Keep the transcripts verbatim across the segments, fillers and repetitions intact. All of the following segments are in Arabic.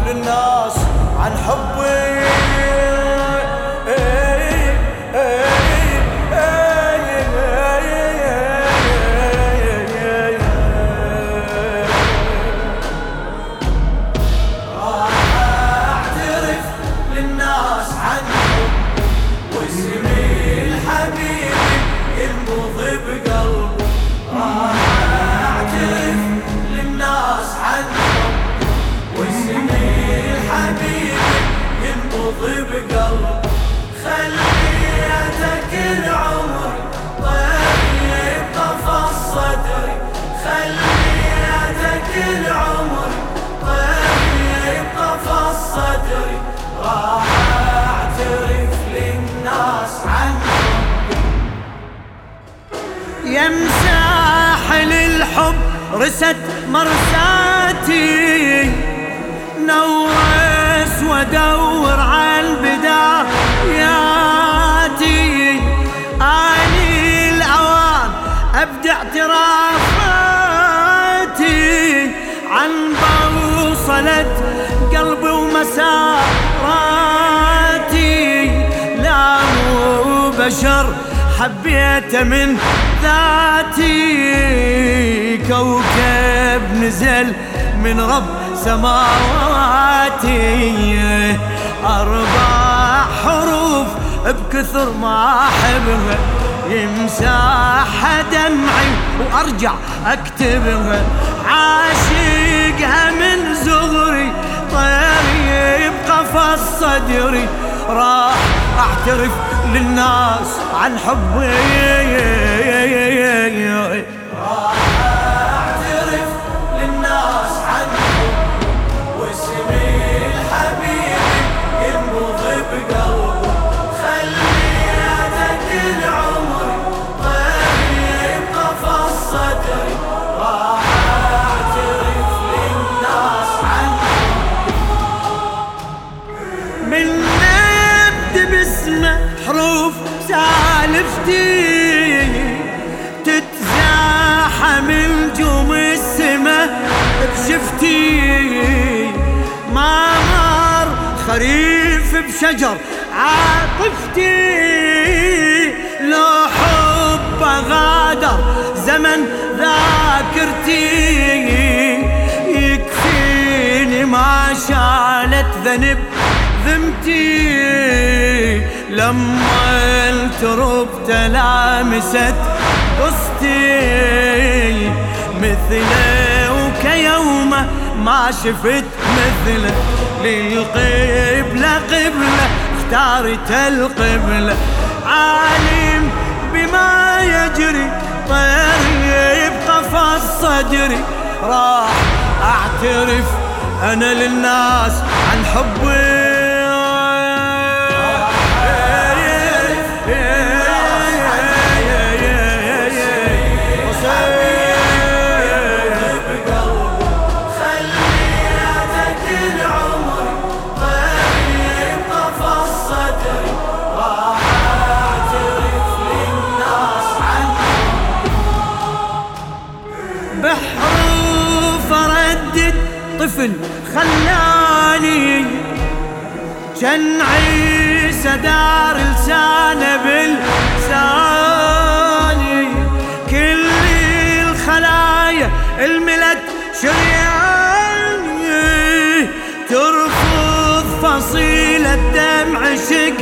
للناس عن حبي. بقلب خليتك العمر طيب طفى صدري، خليتك العمر طيب طفى صدري، راح اعترف للناس عن يا مساحل الحب رست مرساتي، نورس وادور عن بداياتي، آني الأوان أبدع اعترافاتي عن بوصلة قلبي ومساراتي، لا مو بشر حبيته من ذاتي، كوكب نزل من رب سماواتي، أربع حروف بكثر ما أحبها يمسح دمعي وأرجع أكتبها، عاشقها من زغري طير يبقى في صدري، راح أعترف للناس عن حبي. حروف سالفتي تتزاحم نجوم السما بشفتي، ما مر خريف بشجر عاطفتي، لو حب غادر زمن ذاكرتي، يكفيني ما شالت ذنب ذمتي، لما الترب تلامست قصتي، مثله وكيومه ما شفت مثله، للقبلة قبلة اختارت القبلة، عالم بما يجري طير يبقى في صدري، راح اعترف انا للناس عن حبي. بحروف أردد طفل خلاني، جن عيسى دار لسانه بلساني، كل الخلايا الملت شرياني، ترفض فصيل الدمع شق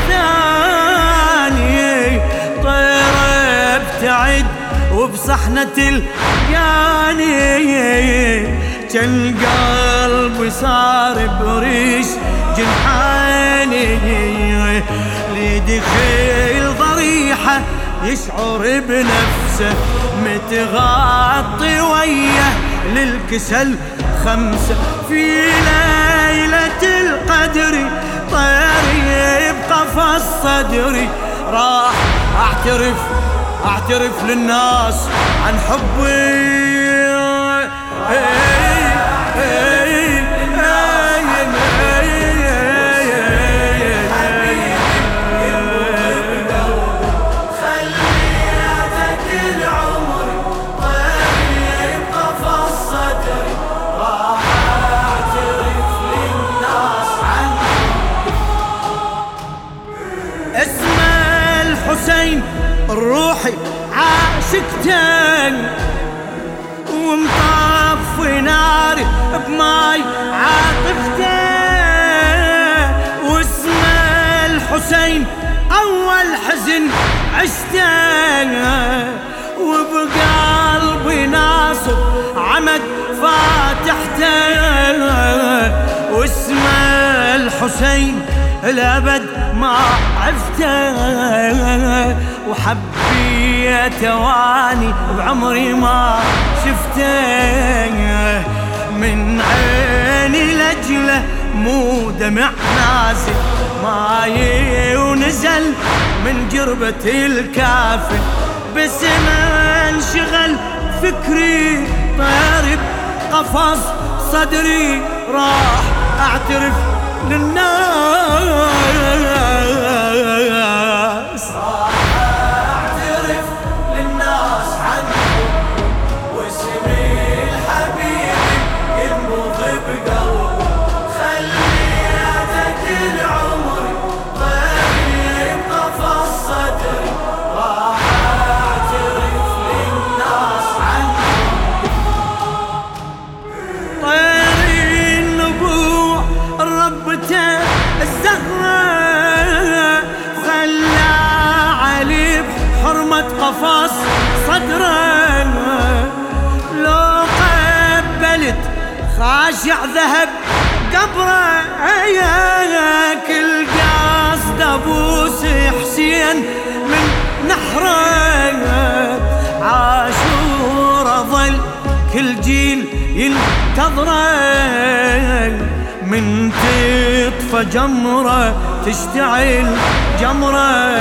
ثاني، طير ابتعد وبصحنة الياني، كان قلبي صار بريش جنحاني، لدخيل ضريحة يشعر بنفسه متغطي وياه للكسل خمسة، في ليلة القدر طير يبقى في صدري، راح اعترف اعترف للناس عن حبي. عاشقتك ومطفي ناري بماي عاطفته، واسم الحسين أول حزن عشته، وبقلبي ناصب عمد فاتحته، واسم الحسين الأبد ما عفته، وحبيته واني بعمري ما شفته، من عيني لجله مو دمع نازل ماي ونزل من جربة الكافل، بس ما انشغل فكري طير بقفص صدري راح اعترف للناس، اعترف للناس عنه واسمي الحبيب ينبض بقلبه، خليتك العمر طيب قفص صدري راح اعترف للناس عنه. طير النبوع ربته الزهرة خلى علي بحرمة قفص صدره، لو قبلت خاشع ذهب قبره، كل قصد ابوس حسين من نحره، عاشور ظل كل جيل ينتظره، من تطفى جمرة تشتعل جمرة،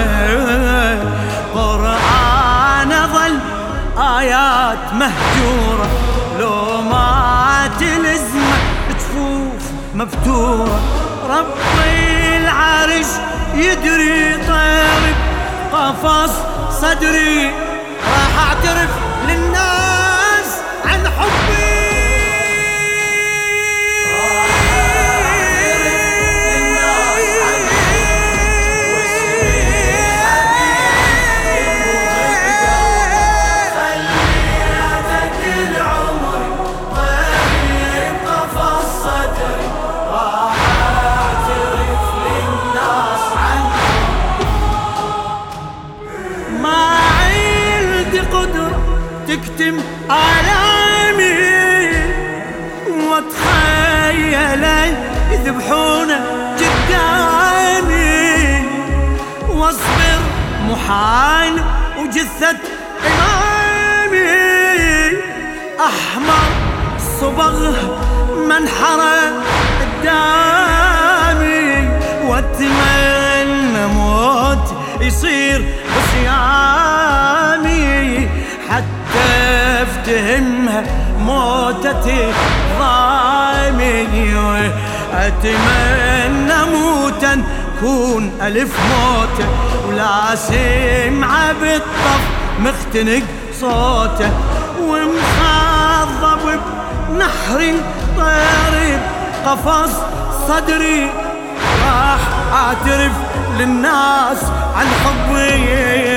قرآن ظل آيات مهجورة، لو ما تلزمه جفوف مفتورة، ربي العرش يدري طير قفص صدري راح اعترف للناس عن حبي. تكتم آلامي واتخيل يذبحونه قدامي، واصبر محال وجثة إمامي أحمر صبغ منحره قدامي، واتمنى موت يصير بصيامي حتى افتهمها موتتي ضامي، اتمنى موتا كون الف موته، ولا سمعه بالطف مختنق صوته، ومخضب بنحري طير قفص صدري راح اعترف للناس عن حبي.